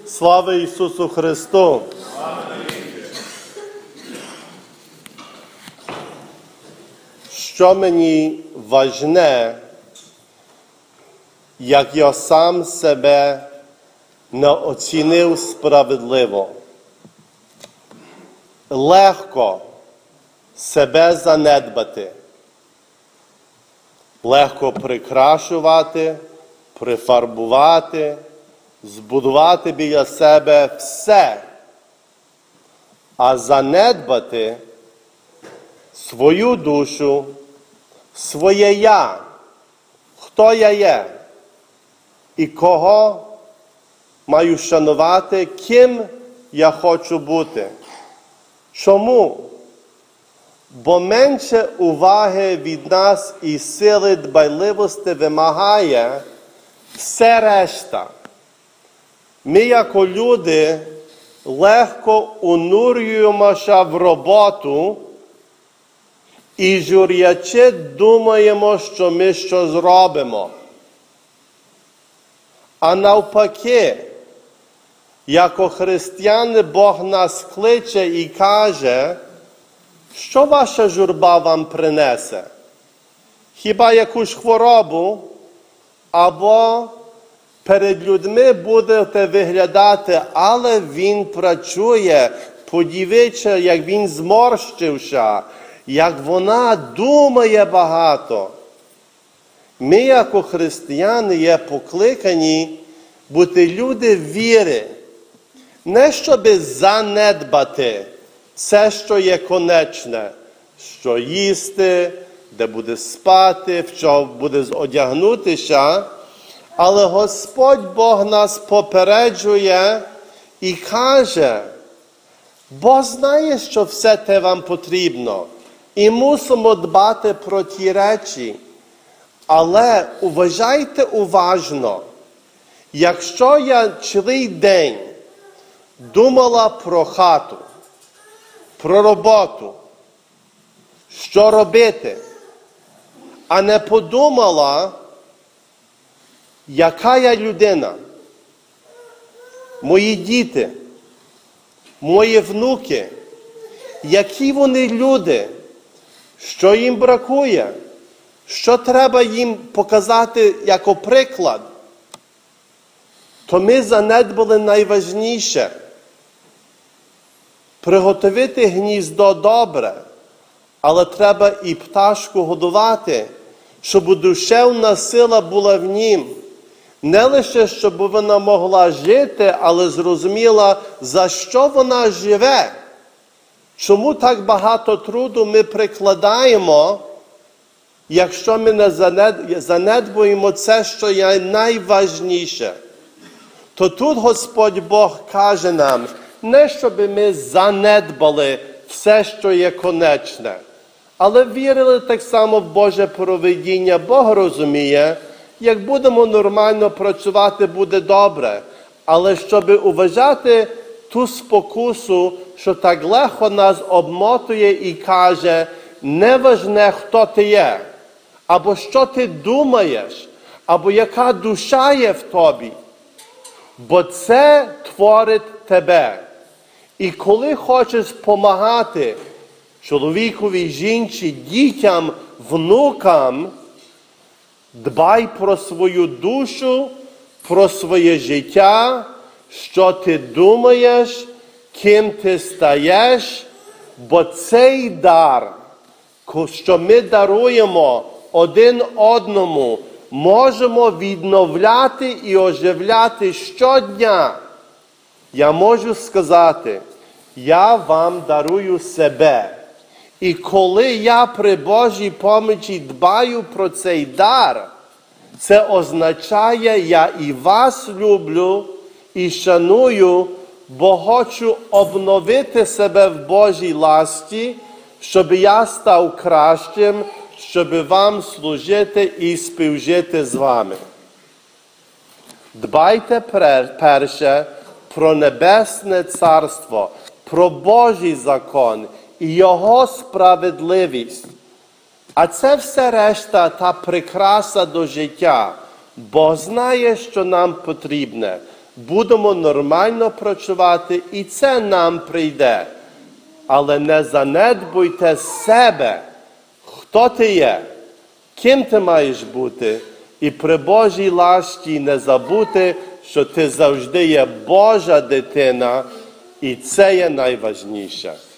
Слава Ісусу Христу! Що мені важне, як я сам себе не оцінив справедливо. Легко себе занедбати. Легко прикрашувати, прифарбувати, збудувати біля себе все. А занедбати свою душу, своє «я», хто я є і кого маю шанувати, ким я хочу бути. Чому? Бо менше уваги від нас і сили дбайливості вимагає все решта. Ми, як люди, легко унурюємося в роботу і журячи думаємо, що ми щось робимо. А навпаки, як християни, Бог нас кличе і каже, що ваша журба вам принесе? Хіба якусь хворобу? Або перед людьми будете виглядати, але він працює, подивіться, як він зморщився, як вона думає багато. Ми, як християни, є покликані бути люди віри. Не щоб занедбати все, що є конечне, що їсти, де буде спати, в що буде одягнутися, але Господь Бог нас попереджує і каже, бо знає, що все те вам потрібно. І мусимо дбати про ті речі. Але уважайте уважно, якщо я цілий день думала про хату, про роботу, що робити, а не подумала, яка я людина, мої діти, мої внуки, які вони люди, що їм бракує, що треба їм показати як приклад, то ми занедбали найважніше. Приготувати гніздо добре, але треба і пташку годувати, щоб душевна сила була в нім. Не лише, щоб вона могла жити, але зрозуміла, за що вона живе. Чому так багато труду ми прикладаємо, якщо ми не занедбуємо це, що є найважніше. То тут Господь Бог каже нам, не щоб ми занедбали все, що є конечне, але вірили так само в Боже провидіння. Бог розуміє, як будемо нормально працювати, буде добре. Але щоб уважати ту спокусу, що так легко нас обмотує і каже, не важне, хто ти є, або що ти думаєш, або яка душа є в тобі. Бо це творить тебе. І коли хочеш помагати чоловікові, жінці, дітям, внукам, дбай про свою душу, про своє життя, що ти думаєш, ким ти стаєш, бо цей дар, що ми даруємо один одному, можемо відновляти і оживляти щодня. Я можу сказати, я вам дарую себе. І коли я при Божій помочі дбаю про цей дар, це означає, я і вас люблю, і шаную, бо хочу обновити себе в Божій ласті, щоб я став кращим, щоб вам служити і співжити з вами. Дбайте перше про Небесне Царство, про Божий закон і Його справедливість. А це все решта та прикраса до життя. Бог знає, що нам потрібне. будемо нормально працювати, і це нам прийде. Але не занедбуйте себе, хто ти є, ким ти маєш бути, і при Божій ласці не забути, що ти завжди є Божа дитина, і це є найважніше.